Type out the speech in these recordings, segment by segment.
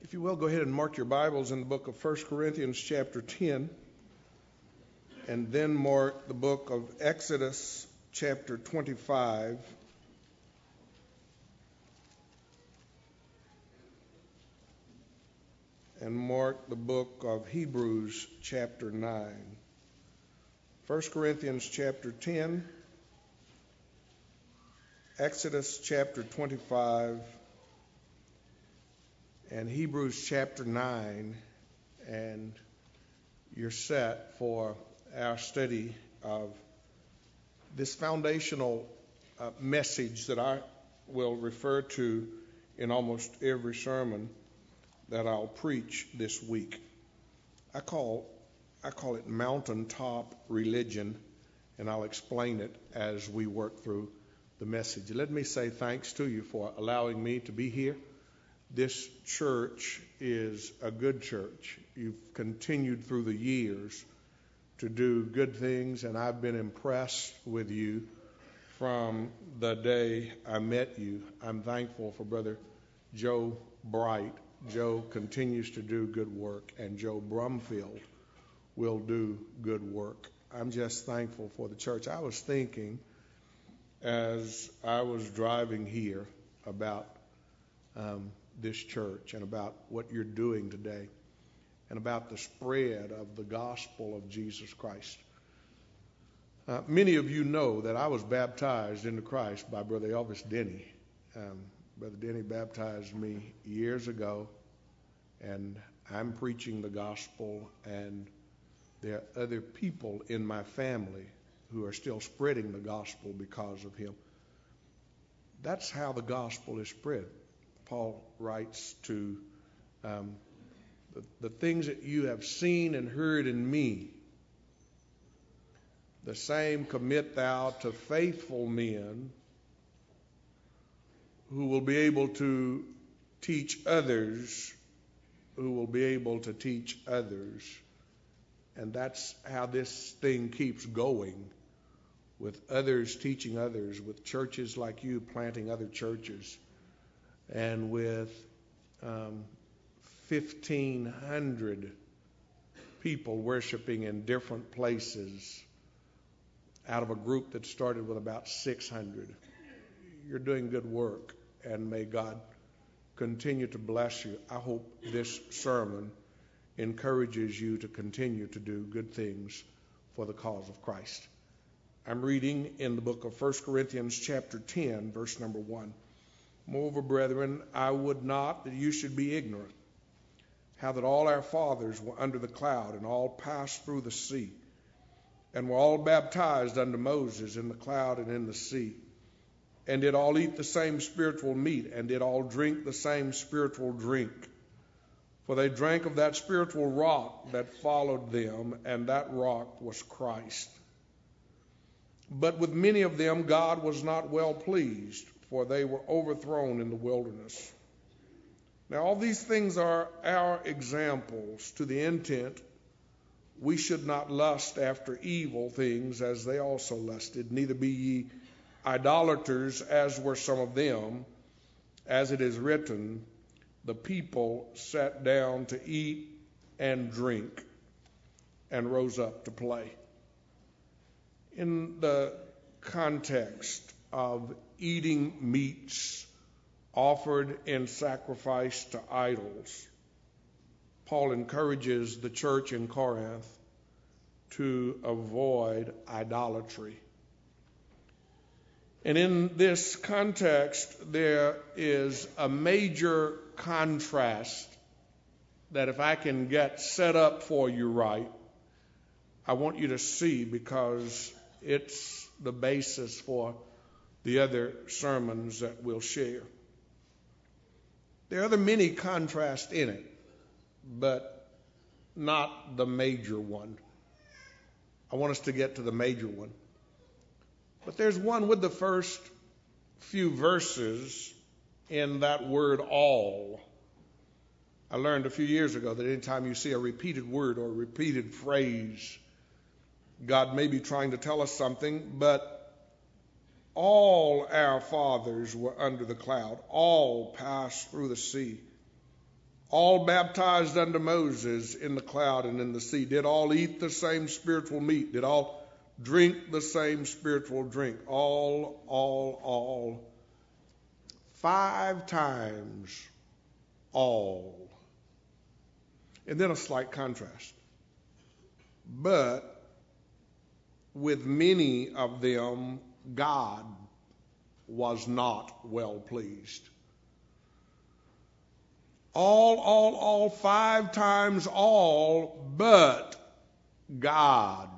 If you will, go ahead and mark your Bibles in the book of 1 Corinthians chapter 10, and then mark the book of Exodus chapter 25, and mark the book of Hebrews chapter 9. 1 Corinthians chapter 10, Exodus chapter 25, and Hebrews chapter 9, and you're set for our study of this foundational message that I will refer to in almost every sermon that I'll preach this week. I call it mountaintop religion, and I'll explain it as we work through the message. Let me say thanks to you for allowing me to be here. This church is a good church. You've continued through the years to do good things, and I've been impressed with you from the day I met you. I'm thankful for Brother Joe Bright. Joe continues to do good work, and Joe Brumfield will do good work. I'm just thankful for the church. I was thinking as I was driving here about this church and about what you're doing today and about the spread of the gospel of Jesus Christ. Many of you know that I was baptized into Christ by Brother Elvis Denny. Brother Denny baptized me years ago, and I'm preaching the gospel, and there are other people in my family who are still spreading the gospel because of him. That's how the gospel is spread. Paul writes to the things that you have seen and heard in me, the same commit thou to faithful men who will be able to teach others, who will be able to teach others. And that's how this thing keeps going, with others teaching others, with churches like you planting other churches, and with 1,500 people worshiping in different places out of a group that started with about 600. You're doing good work, and may God continue to bless you. I hope this sermon encourages you to continue to do good things for the cause of Christ. I'm reading in the book of 1 Corinthians chapter 10, verse number 1. Moreover, brethren, I would not that you should be ignorant, how that all our fathers were under the cloud, and all passed through the sea, and were all baptized unto Moses in the cloud and in the sea, and did all eat the same spiritual meat, and did all drink the same spiritual drink. For they drank of that spiritual rock that followed them, and that rock was Christ. But with many of them God was not well pleased, for they were overthrown in the wilderness. Now all these things are our examples, to the intent we should not lust after evil things as they also lusted, neither be ye idolaters as were some of them, as it is written, the people sat down to eat and drink and rose up to play. In the context of eating meats offered in sacrifice to idols, Paul encourages the church in Corinth to avoid idolatry. And in this context, there is a major contrast that if I can get set up for you right, I want you to see, because it's the basis for the other sermons that we'll share. There are many contrasts in it, but not the major one. I want us to get to the major one. But there's one with the first few verses in that word all. I learned a few years ago that anytime you see a repeated word or a repeated phrase, God may be trying to tell us something, but all our fathers were under the cloud. All passed through the sea. all baptized under Moses in the cloud and in the sea, did all eat the same spiritual meat, did all drink the same spiritual drink, all, 5 times all. And then a slight contrast. But with many of them, God was not well pleased. All, 5 times all, but God.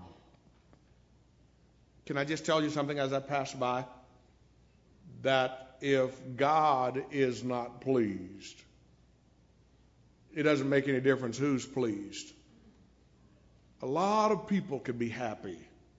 Can I just tell you something as I pass by? That if God is not pleased, it doesn't make any difference who's pleased. A lot of people could be happy.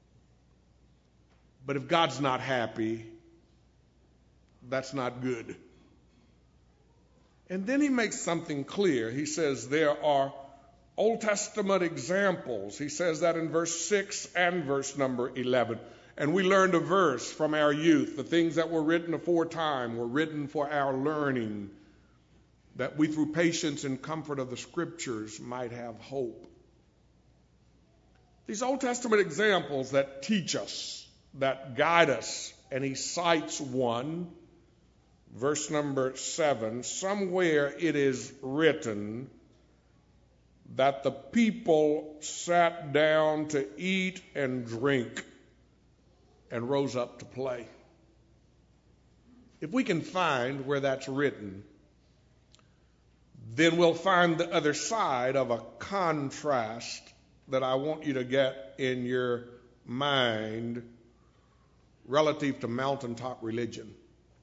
But if God's not happy, that's not good. And then he makes something clear. He says there are Old Testament examples. He says that in verse 6 and verse number 11. And we learned a verse from our youth. The things that were written aforetime were written for our learning, that we through patience and comfort of the Scriptures might have hope. These Old Testament examples that teach us, that guide us, and he cites one, verse number 7, somewhere it is written that the people sat down to eat and drink and rose up to play. If we can find where that's written, then we'll find the other side of a contrast that I want you to get in your mind relative to mountaintop religion.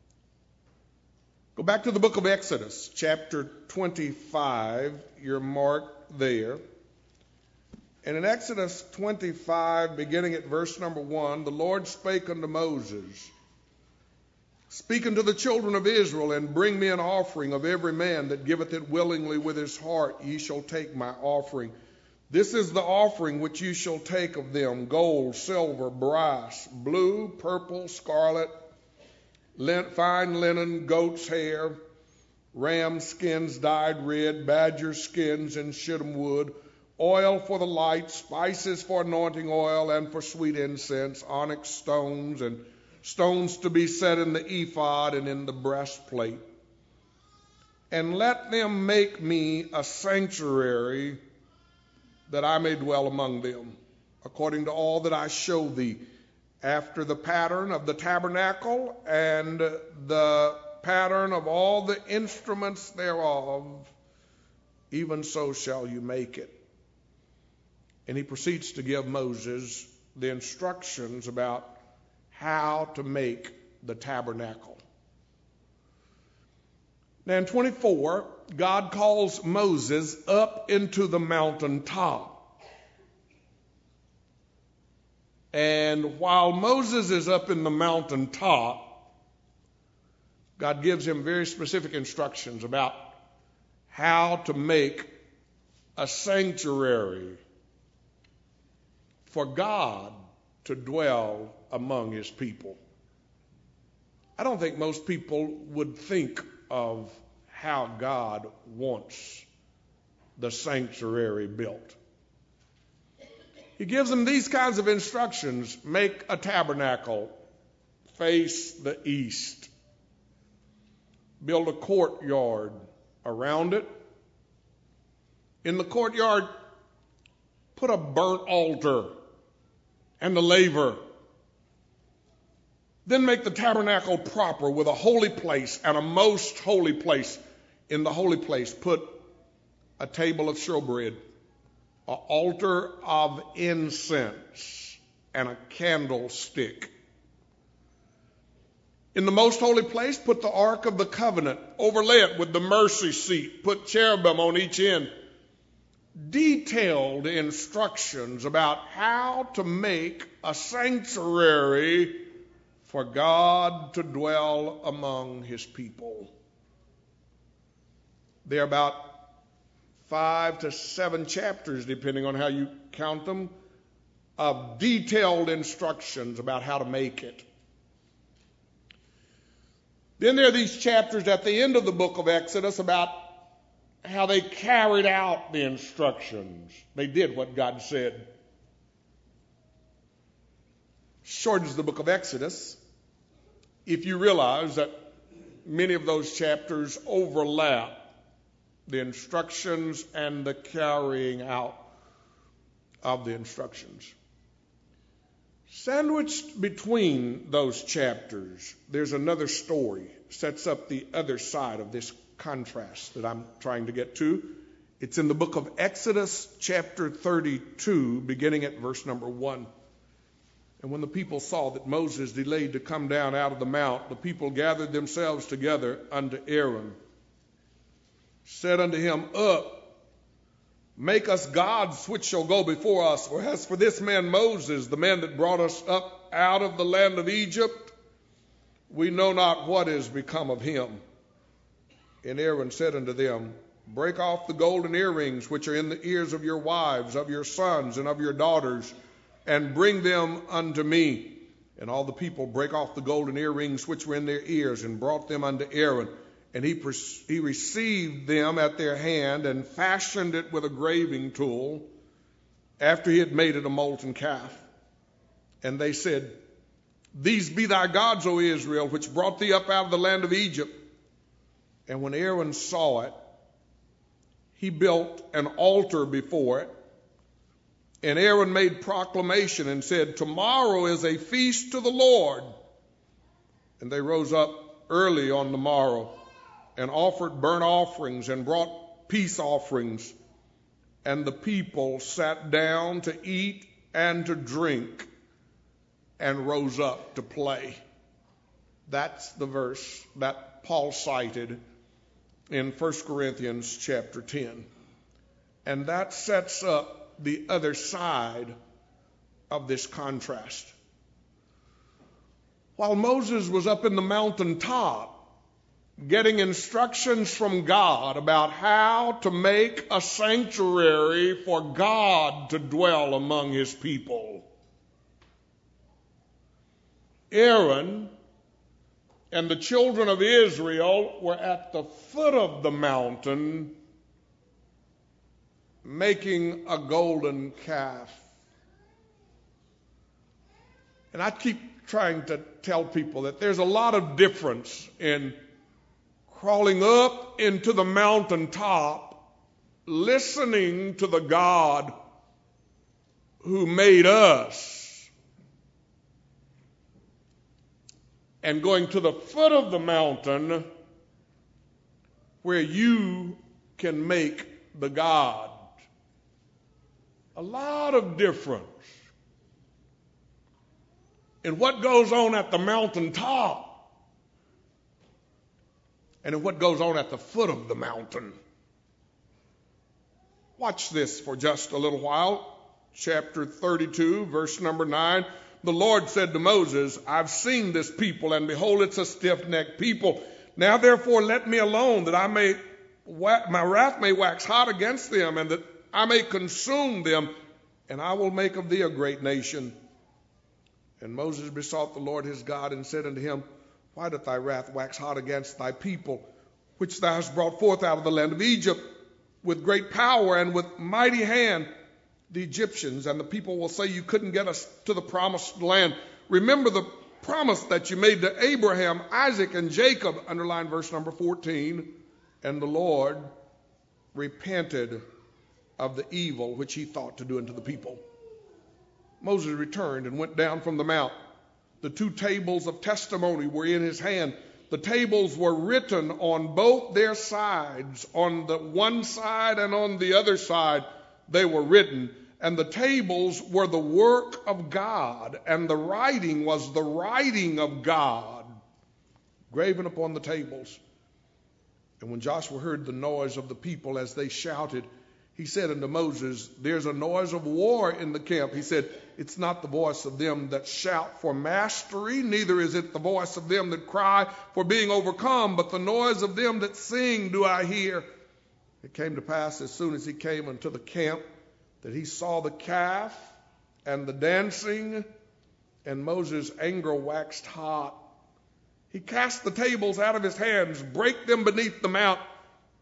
Go back to the book of Exodus, chapter 25. You're marked there. And in Exodus 25, beginning at verse number 1, the Lord spake unto Moses, Speak unto the children of Israel, and bring me an offering of every man that giveth it willingly with his heart. Ye shall take my offering. This is the offering which you shall take of them: gold, silver, brass, blue, purple, scarlet, fine linen, goat's hair, ram skins dyed red, badger skins and shittim wood, oil for the light, spices for anointing oil and for sweet incense, onyx stones, and stones to be set in the ephod and in the breastplate. And let them make me a sanctuary, that I may dwell among them, according to all that I show thee, after the pattern of the tabernacle and the pattern of all the instruments thereof, even so shall you make it. And he proceeds to give Moses the instructions about how to make the tabernacle. Now in 24, God calls Moses up into the mountaintop. And while Moses is up in the mountaintop, God gives him very specific instructions about how to make a sanctuary for God to dwell among his people. I don't think most people would think of how God wants the sanctuary built. He gives them these kinds of instructions: make a tabernacle, face the east, build a courtyard around it. In the courtyard, put a burnt altar and a laver. Then make the tabernacle proper with a holy place and a most holy place. In the holy place, put a table of showbread, an altar of incense, and a candlestick. In the most holy place, put the Ark of the Covenant, overlay it with the mercy seat, put cherubim on each end. Detailed instructions about how to make a sanctuary for God to dwell among his people. There are about 5 to 7 chapters, depending on how you count them, of detailed instructions about how to make it. Then there are these chapters at the end of the book of Exodus about how they carried out the instructions. They did what God said. Shortens the book of Exodus. If you realize that many of those chapters overlap the instructions and the carrying out of the instructions. Sandwiched between those chapters, there's another story, sets up the other side of this contrast that I'm trying to get to. It's in the book of Exodus, chapter 32, beginning at verse number 1. And when the people saw that Moses delayed to come down out of the mount, the people gathered themselves together unto Aaron, said unto him, Up, make us gods which shall go before us. For as for this man Moses, the man that brought us up out of the land of Egypt, we know not what is become of him. And Aaron said unto them, Break off the golden earrings which are in the ears of your wives, of your sons, and of your daughters, and bring them unto me. And all the people brake off the golden earrings which were in their ears, and brought them unto Aaron. And he received them at their hand, and fashioned it with a graving tool, after he had made it a molten calf. And they said, These be thy gods, O Israel, which brought thee up out of the land of Egypt. And when Aaron saw it, he built an altar before it. And Aaron made proclamation and said, Tomorrow is a feast to the Lord. And they rose up early on the morrow, and offered burnt offerings, and brought peace offerings. And the people sat down to eat and to drink, and rose up to play. That's the verse that Paul cited in 1 Corinthians chapter 10. And that sets up the other side of this contrast. While Moses was up in the mountaintop, getting instructions from God about how to make a sanctuary for God to dwell among his people, Aaron and the children of Israel were at the foot of the mountain making a golden calf. And I keep trying to tell people that there's a lot of difference in crawling up into the mountaintop, listening to the God who made us, and going to the foot of the mountain where you can make the God. A lot of difference in what goes on at the mountaintop and in what goes on at the foot of the mountain. Watch this for just a little while. Chapter 32, verse number 9. The Lord said to Moses, I've seen this people, and behold, it's a stiff-necked people. Now therefore let me alone, that my wrath may wax hot against them, and that I may consume them, and I will make of thee a great nation. And Moses besought the Lord his God, and said unto him, Why doth thy wrath wax hot against thy people, which thou hast brought forth out of the land of Egypt, with great power and with mighty hand, the Egyptians? And the people will say, You couldn't get us to the promised land. Remember the promise that you made to Abraham, Isaac, and Jacob. Underline verse number 14. And the Lord repented of the evil which he thought to do unto the people. Moses returned and went down from the mount. The 2 tables of testimony were in his hand. The tables were written on both their sides, on the one side and on the other side they were written. And the tables were the work of God, and the writing was the writing of God, graven upon the tables. And when Joshua heard the noise of the people as they shouted, he said unto Moses, There's a noise of war in the camp. He said, It's not the voice of them that shout for mastery, neither is it the voice of them that cry for being overcome, but the noise of them that sing do I hear. It came to pass, as soon as he came unto the camp, that he saw the calf and the dancing, and Moses' anger waxed hot. He cast the tables out of his hands, brake them beneath the mount,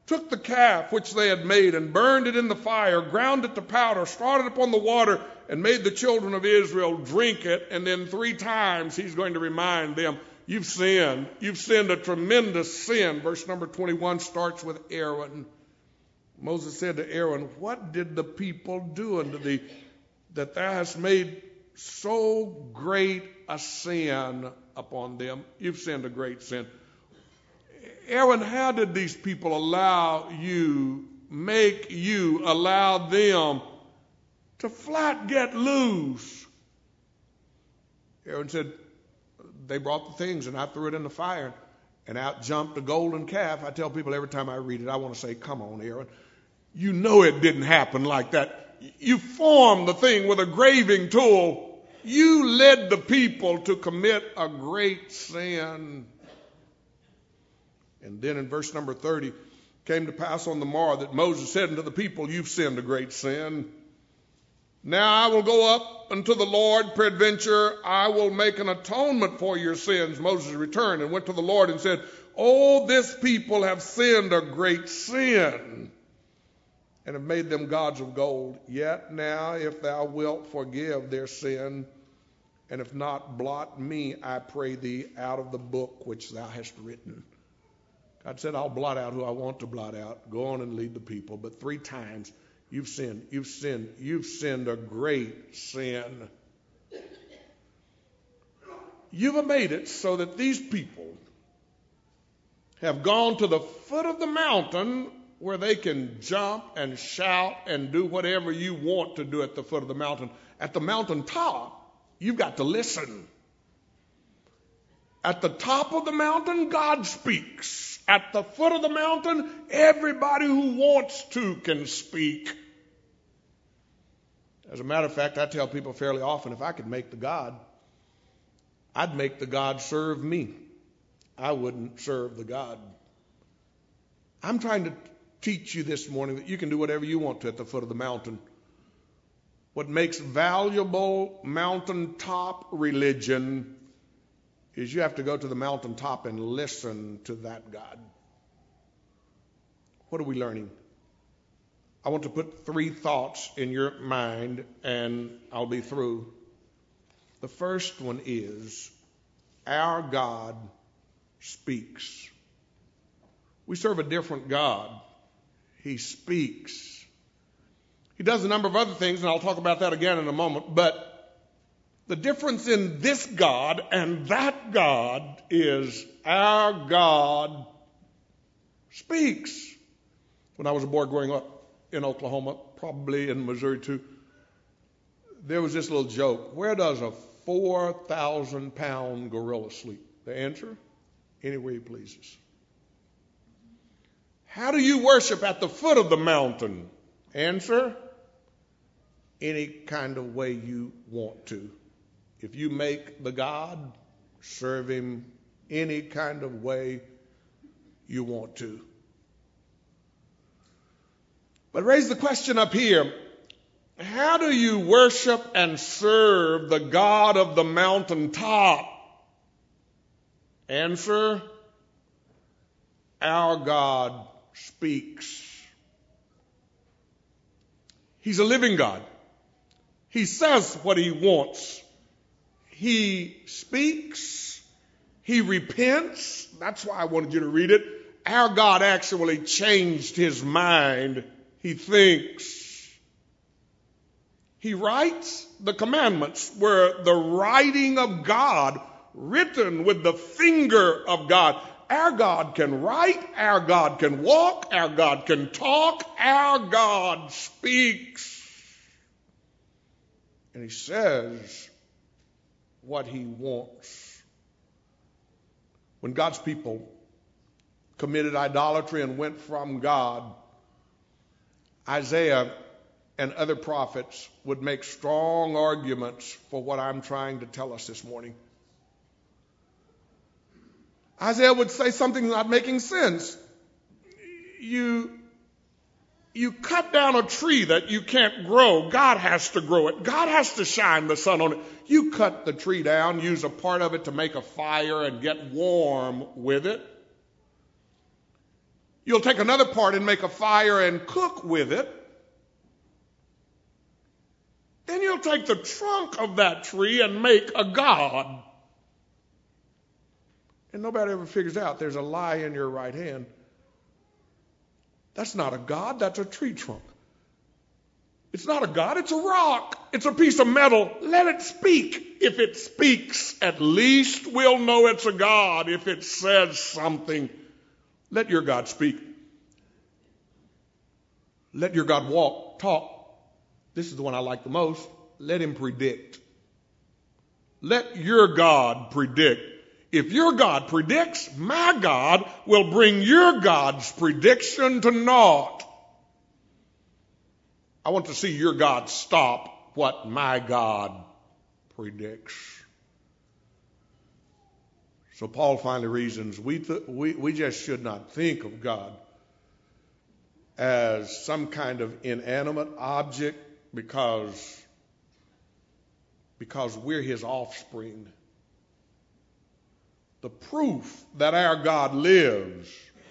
took the calf which they had made and burned it in the fire, ground it to powder, strawed it upon the water, and made the children of Israel drink it. And then 3 times he's going to remind them, you've sinned. You've sinned a tremendous sin. Verse number 21 starts with Aaron. Moses said to Aaron, what did the people do unto thee, that thou hast made so great a sin upon them? You've sinned a great sin. Aaron, how did these people allow them to flat get loose? Aaron said, they brought the things and I threw it in the fire and out jumped the golden calf. I tell people every time I read it, I want to say, come on, Aaron. You know it didn't happen like that. You formed the thing with a graving tool. You led the people to commit a great sin. And then in verse number 30, came to pass on the morrow that Moses said unto the people, you've sinned a great sin. Now I will go up unto the Lord, peradventure I will make an atonement for your sins. Moses returned and went to the Lord and said, oh, this people have sinned a great sin, and have made them gods of gold. Yet now, if thou wilt forgive their sin, and if not, blot me, I pray thee, out of the book which thou hast written. God said, I'll blot out who I want to blot out. Go on and lead the people. But 3 times, you've sinned, you've sinned, you've sinned a great sin. You've made it so that these people have gone to the foot of the mountain where they can jump and shout and do whatever you want to do at the foot of the mountain. At the mountaintop, you've got to listen. At the top of the mountain, God speaks. At the foot of the mountain, everybody who wants to can speak. As a matter of fact, I tell people fairly often, if I could make the God, I'd make the God serve me. I wouldn't serve the God. I'm trying to teach you this morning that you can do whatever you want to at the foot of the mountain. What makes valuable mountaintop religion is you have to go to the mountaintop and listen to that God. What are we learning? I want to put 3 thoughts in your mind, and I'll be through. The first one is, our God speaks. We serve a different God. He speaks. He does a number of other things, and I'll talk about that again in a moment, but the difference in this God and that God is our God speaks. When I was a boy growing up in Oklahoma, probably in Missouri too, there was this little joke. Where does a 4,000-pound gorilla sleep? The answer? Anywhere he pleases. How do you worship at the foot of the mountain? Answer? Any kind of way you want to. If you make the God, serve him any kind of way you want to. But raise the question up here. How do you worship and serve the God of the mountaintop? Answer, our God speaks. He's a living God. He says what he wants. He speaks. He repents. That's why I wanted you to read it. Our God actually changed his mind. He thinks. He writes. The commandments were the writing of God, written with the finger of God. Our God can write. Our God can walk. Our God can talk. Our God speaks. And he says what he wants. When God's people committed idolatry and went from God, Isaiah and other prophets would make strong arguments for what I'm trying to tell us this morning. Isaiah would say something not making sense. You cut down a tree that you can't grow. God has to grow it. God has to shine the sun on it. You cut the tree down, use a part of it to make a fire and get warm with it. You'll take another part and make a fire and cook with it. Then you'll take the trunk of that tree and make a god. And nobody ever figures out there's a lie in your right hand. That's not a god, that's a tree trunk. It's not a god, it's a rock. It's a piece of metal. Let it speak. If it speaks, at least we'll know it's a god. If it says something, let your God speak. Let your God talk. This is the one I like the most. Let him predict. Let your God predict. If your God predicts, my God will bring your God's prediction to naught. I want to see your God stop what my God predicts. So Paul finally reasons we just should not think of God as some kind of inanimate object because we're his offspring. The proof that our God lives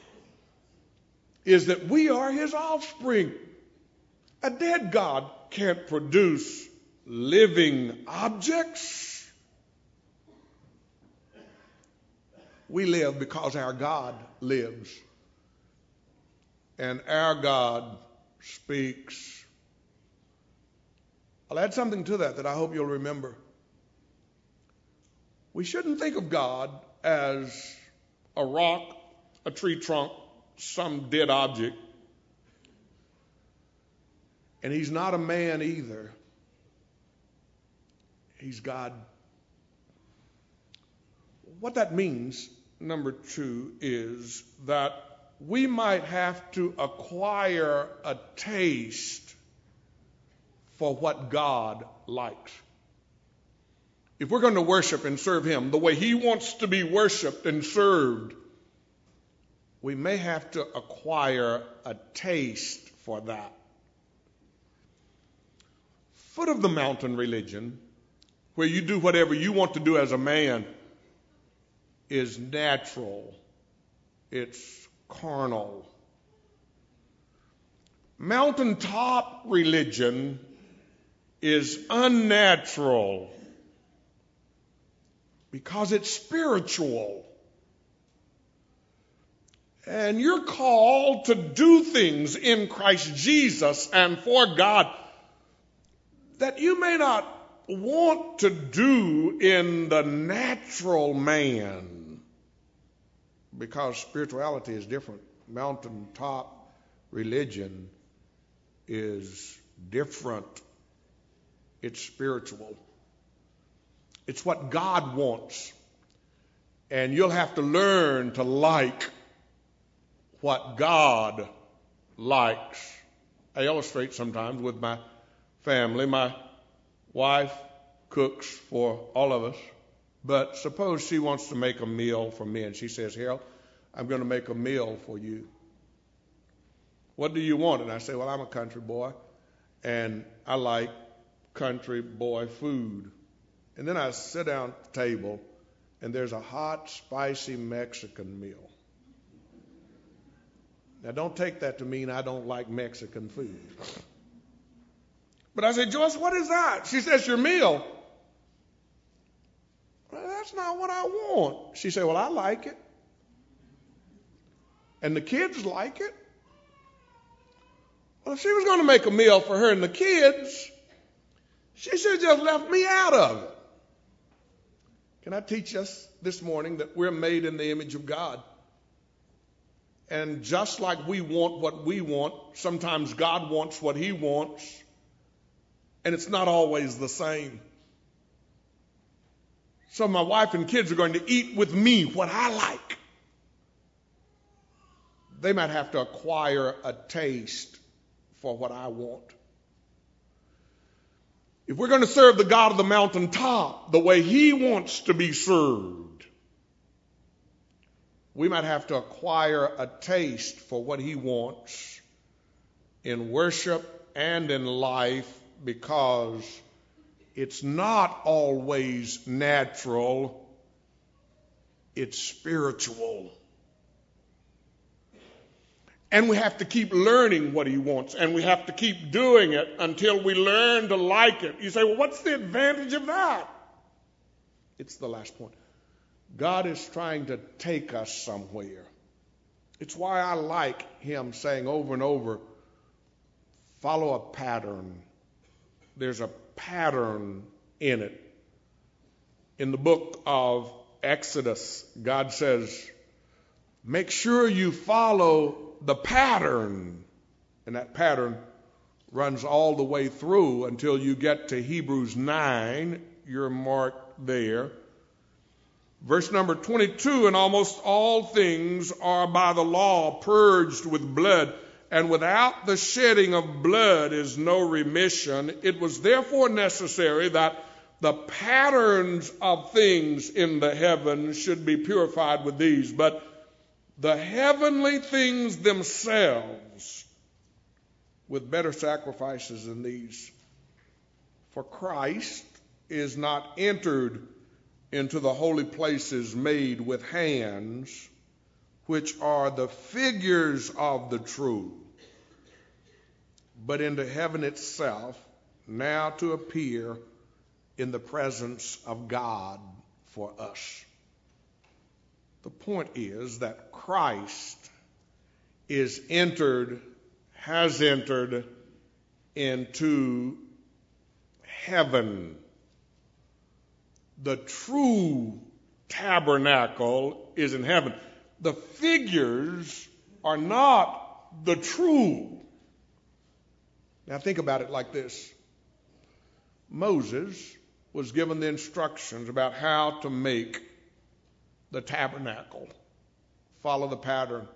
is that we are his offspring. A dead God can't produce living objects. We live because our God lives. And our God speaks. I'll add something to that I hope you'll remember. We shouldn't think of God as a rock, a tree trunk, some dead object. And he's not a man either. He's God. What that means, number two, is that we might have to acquire a taste for what God likes. If we're going to worship and serve him the way he wants to be worshiped and served, we may have to acquire a taste for that. Foot of the mountain religion, where you do whatever you want to do as a man, is natural. It's carnal. Mountaintop religion is unnatural because it's spiritual. And you're called to do things in Christ Jesus and for God that you may not want to do in the natural man, because spirituality is different. Mountaintop religion is different. It's spiritual. It's what God wants. And you'll have to learn to like what God likes. I illustrate sometimes with my family. My wife cooks for all of us, but suppose she wants to make a meal for me, and she says, Harold, I'm going to make a meal for you. What do you want? And I say, well, I'm a country boy, and I like country boy food. And then I sit down at the table, and there's a hot, spicy Mexican meal. Now, don't take that to mean I don't like Mexican food. But I said, Joyce, what is that? She says, your meal. Well, that's not what I want. She said, well, I like it. And the kids like it. Well, if she was going to make a meal for her and the kids, she should have just left me out of it. Can I teach us this morning that we're made in the image of God? And just like we want what we want, sometimes God wants what he wants. And it's not always the same. So my wife and kids are going to eat with me what I like. They might have to acquire a taste for what I want. If we're going to serve the God of the mountaintop the way he wants to be served, we might have to acquire a taste for what he wants in worship and in life, because it's not always natural, it's spiritual. And we have to keep learning what he wants, and we have to keep doing it until we learn to like it. You say, well, what's the advantage of that? It's the last point. God is trying to take us somewhere. It's why I like him saying over and over, follow a pattern. There's a pattern in it. In the book of Exodus, God says, make sure you follow the pattern. And that pattern runs all the way through until you get to Hebrews 9. You're marked there. Verse number 22, and almost all things are by the law purged with blood, and without the shedding of blood is no remission. It was therefore necessary that the patterns of things in the heavens should be purified with these. But the heavenly things themselves with better sacrifices than these. For Christ is not entered into the holy places made with hands, which are the figures of the true, but into heaven itself, now to appear in the presence of God for us. The point is that Christ has entered into heaven. The true tabernacle is in heaven. The figures are not the true. Now think about it like this. Moses was given the instructions about how to make the tabernacle. Follow the pattern.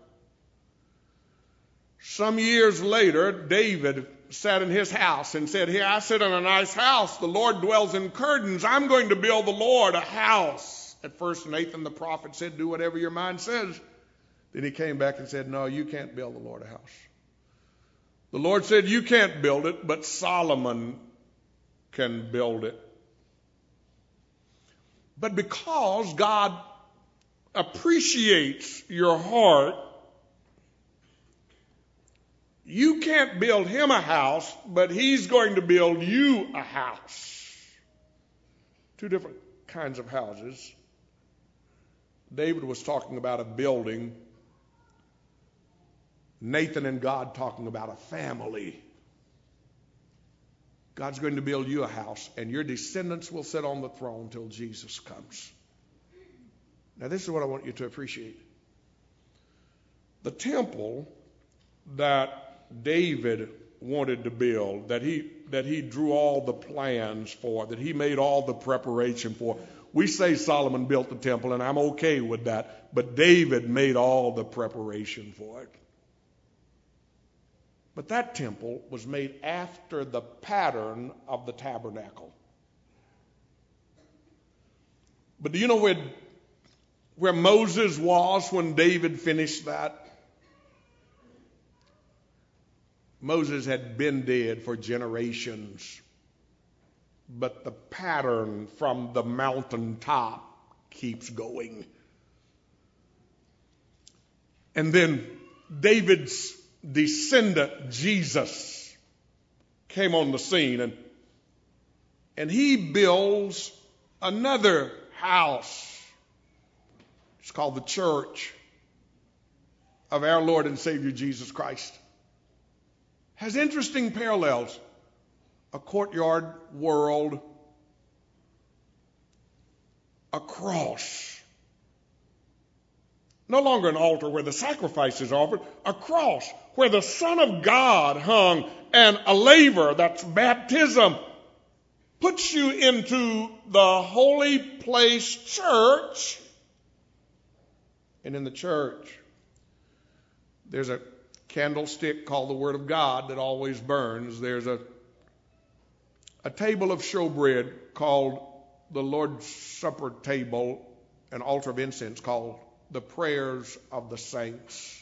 Some years later, David sat in his house and said, here, I sit in a nice house. The Lord dwells in curtains. I'm going to build the Lord a house. At first, Nathan the prophet said, do whatever your mind says. Then he came back and said, no, you can't build the Lord a house. The Lord said, you can't build it, but Solomon can build it. But because God appreciates your heart, you can't build him a house, but he's going to build you a house. Two different kinds of houses. David was talking about a building. Nathan and God talking about a family. God's going to build you a house, and your descendants will sit on the throne till Jesus comes. Now, this is what I want you to appreciate. The temple that David wanted to build, that he drew all the plans for, that he made all the preparation for. We say Solomon built the temple, and I'm okay with that, but David made all the preparation for it. But that temple was made after the pattern of the tabernacle. But do you know where Moses was when David finished that? Moses had been dead for generations, but the pattern from the mountaintop keeps going. And then David's descendant, Jesus, came on the scene, and he builds another house. It's called the church of our Lord and Savior Jesus Christ. Has interesting parallels. A courtyard world, a cross. No longer an altar where the sacrifice is offered, a cross where the Son of God hung, and a laver, that's baptism, puts you into the holy place church. And in the church, there's a candlestick called the Word of God that always burns. There's a table of showbread called the Lord's Supper table, an altar of incense called the prayers of the saints.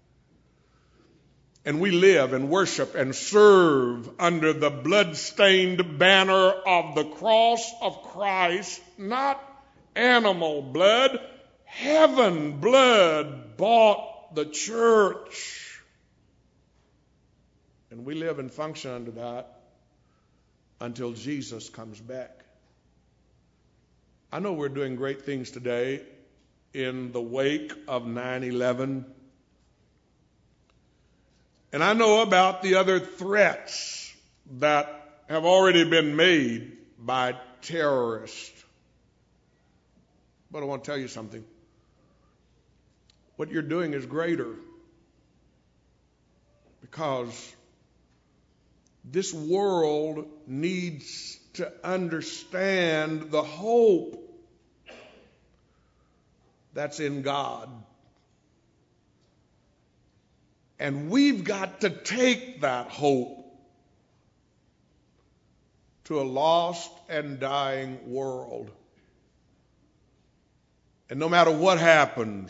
And we live and worship and serve under the blood-stained banner of the cross of Christ, not animal blood, heaven blood bought the church. And we live and function under that until Jesus comes back. I know we're doing great things today in the wake of 9/11. And I know about the other threats that have already been made by terrorists. But I want to tell you something. What you're doing is greater, because this world needs to understand the hope that's in God. And we've got to take that hope to a lost and dying world. And no matter what happens,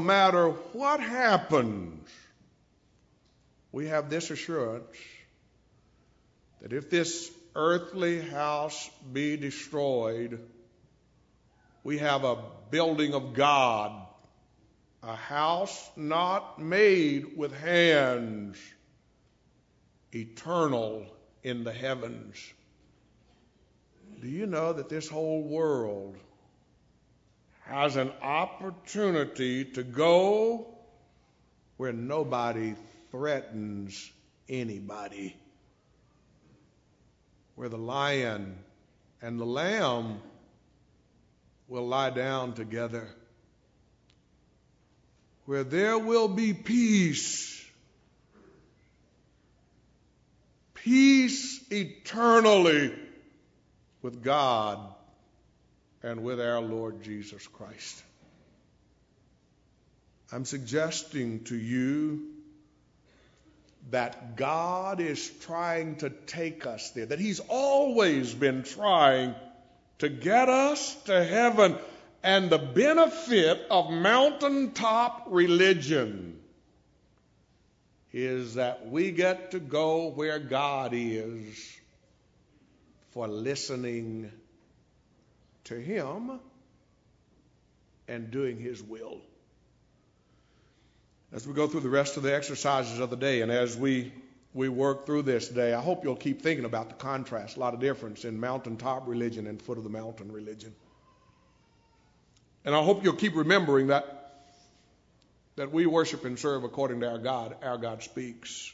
we have this assurance that if this earthly house be destroyed, we have a building of God, a house not made with hands, eternal in the heavens. Do you know that this whole world has an opportunity to go where nobody threatens anybody, where the lion and the lamb will lie down together, where there will be peace eternally with God and with our Lord Jesus Christ. I'm suggesting to you that God is trying to take us there, that He's always been trying to get us to heaven. And the benefit of mountaintop religion is that we get to go where God is for listening to Him and doing His will. As we go through the rest of the exercises of the day, and as we work through this day, I hope you'll keep thinking about the contrast, a lot of difference in mountaintop religion and foot of the mountain religion. And I hope you'll keep remembering that we worship and serve according to our God. Our God speaks.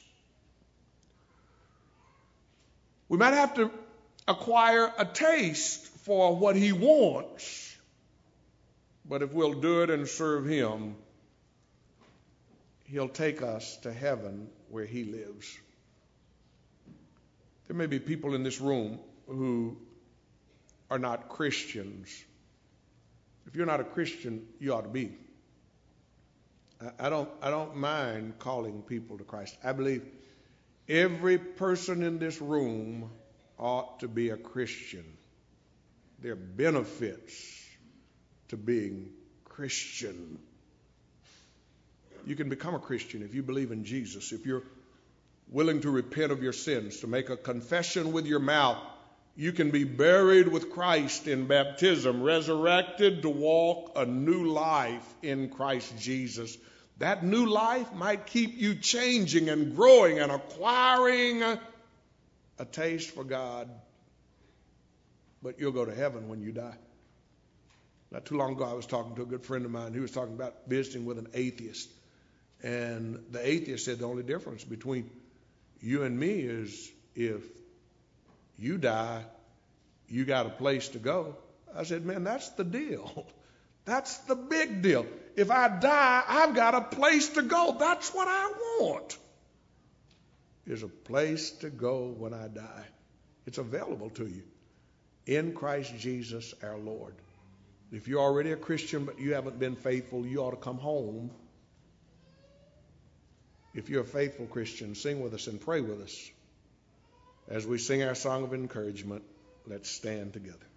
We might have to acquire a taste for what He wants, but if we'll do it and serve Him, He'll take us to heaven where He lives. There may be people in this room who are not Christians. If you're not a Christian, you ought to be. I don't mind calling people to Christ. I believe every person in this room ought to be a Christian. There are benefits to being Christian. You can become a Christian if you believe in Jesus, if you're willing to repent of your sins, to make a confession with your mouth. You can be buried with Christ in baptism, resurrected to walk a new life in Christ Jesus. That new life might keep you changing and growing and acquiring a taste for God, but you'll go to heaven when you die. Not too long ago, I was talking to a good friend of mine. He was talking about visiting with an atheist. And the atheist said the only difference between you and me is if you die, you got a place to go. I said, man, that's the deal. That's the big deal. If I die, I've got a place to go. That's what I want. Is a place to go when I die. It's available to you in Christ Jesus our Lord. If you're already a Christian but you haven't been faithful, you ought to come home. If you're a faithful Christian, sing with us and pray with us. As we sing our song of encouragement, let's stand together.